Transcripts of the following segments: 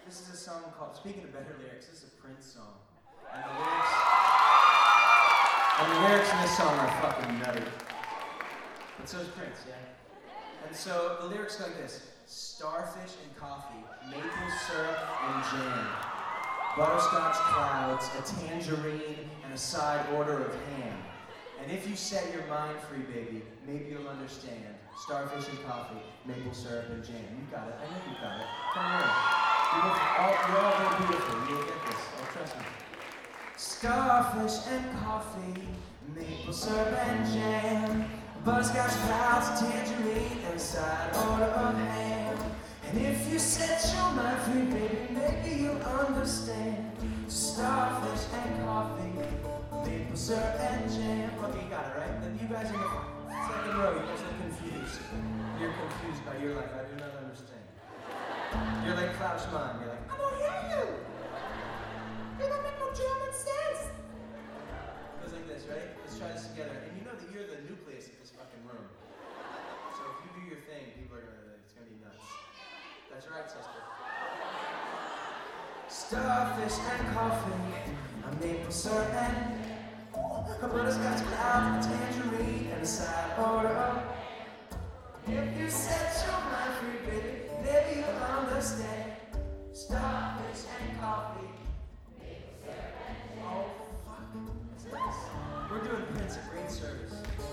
This is a song called, speaking of better lyrics, this is a Prince song. And the lyrics in this song are fucking nutty. And so is Prince, yeah? And so the lyrics go like this. Starfish and coffee, maple syrup and jam, butterscotch clouds, a tangerine, and a side order of ham. And if you set your mind free, baby, maybe you'll understand. Starfish and coffee, maple syrup and jam. You got it. I know you got it. Come on. You're all very beautiful. You'll get this. Oh, trust me. Starfish and coffee, maple syrup and jam, butterscotch clouds, tangerine, and a side order of ham. And if you set your mind free, baby, maybe you'll understand. Starfish and coffee, maple syrup and jam. Okay, you got it, right? Then you guys in the second row, you guys are confused. You're confused by your life. I do not understand. You're like Klaus Mann. You're like, I don't hear you. You don't make no German sense. It goes like this, right? Let's try this together. And you know that you're the nucleus of this fucking room. So if you do your thing, people are gonna, it's gonna be nuts. That's right, sister. Starfish and coffee, a maple syrup and a butterscotch cloud, a tangerine, and a side order of. If you set your mind free, baby, maybe you'll understand. Starfish and coffee, maple syrup and jam. Oh, fuck. What's this? We're doing Prince a great service.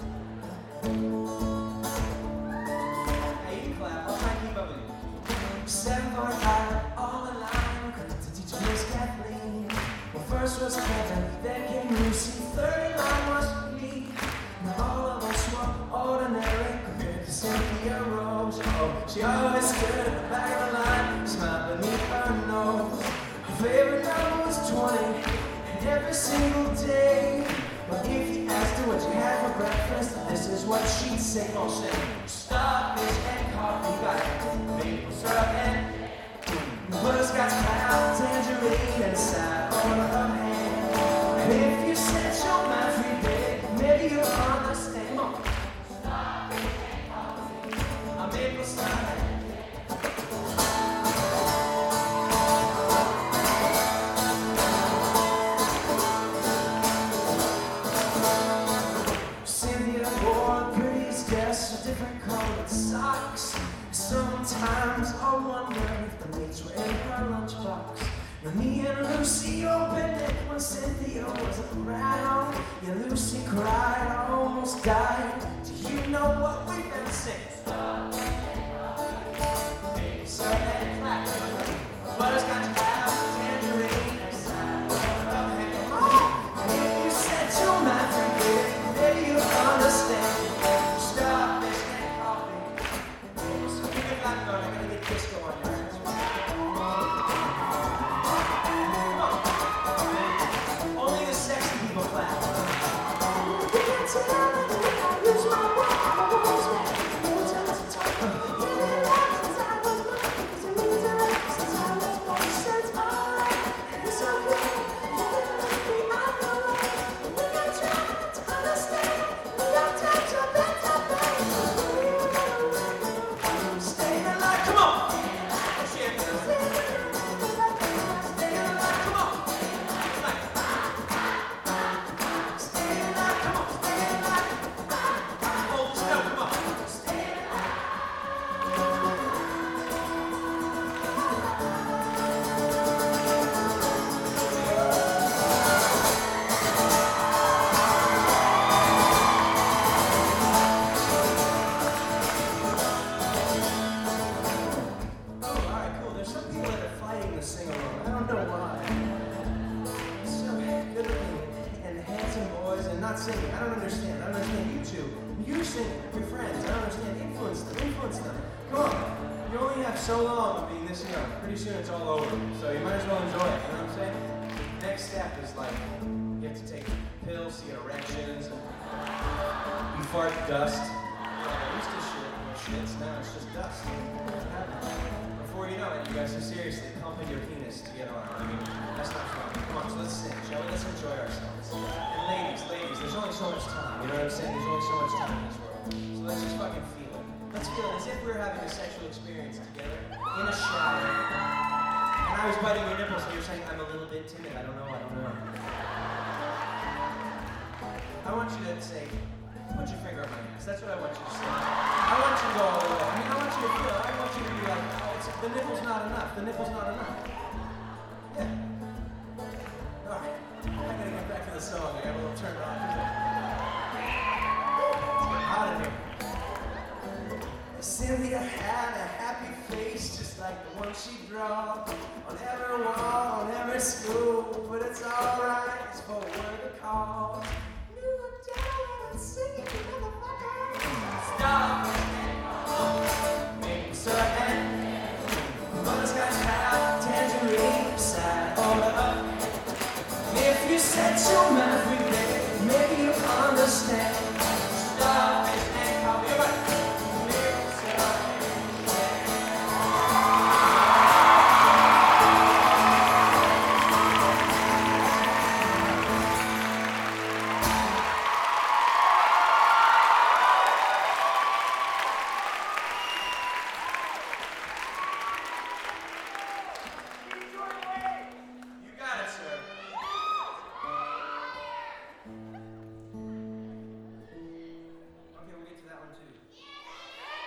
Hey, you can clap. I'll try to keep up with you. 745, all aligned, to teach Miss Kathleen. Well, first was Kevin, then came Lucy, 39 was me. Now all of us were ordinary compared to Cynthia Rose. Oh, she always stood at the back of the line, smiled beneath her nose. Her favorite number was 20, and every single day. But if you asked her what you had for breakfast, this is what she'd say. Oh, say, starfish and coffee, got it. Maple syrup and butterscotch cloud, tangerine, and a side order of ham. And if you set your mind free, baby, maybe you'll understand. Come on. Starfish and coffee, a maple syrup and Cynthia wore the prettiest dress with different colored socks. Sometimes I wonder if the mates were in her lunchbox. When me and Lucy opened it when Cynthia wasn't around. Yeah, Lucy cried, I almost died. Do you know what we've been saying? Maple syrup and clap. Butterscotch cloud, tangerine, and side of ham. And if you set your mind free, baby, maybe you'll understand. Starfish and coffee. I'm gonna get disco on your hands. Only the sexy people clap. So long of being this young. Pretty soon it's all over. So you might as well enjoy it, you know what I'm saying? Next step is like, you have to take pills to get erections, and you fart dust. I used to shits, now it's just dust. Before you know it, you guys are seriously pumping your penis to get on. I mean, that's not fun. Come on, so let's sing, shall we? Let's enjoy ourselves. And ladies, there's only so much time, you know what I'm saying? There's only so much time in this world. So let's just fucking feel it. Let's feel it as if we were having a sexual experience together in a shower. And I I was biting your nipples and you're saying, I'm a little bit timid. I don't know. I want you to say, put your finger up my ass. That's what I want you to say. I want you to go all the way. I mean, I want you to feel it. I want you to be like, oh, the nipple's not enough. The nipple's not enough. Yeah. All right. I gotta get back to the song. I got a little turned on. It's getting hot in here. Cynthia had a happy face just like the one she draw on every wall, on every school, but it's alright.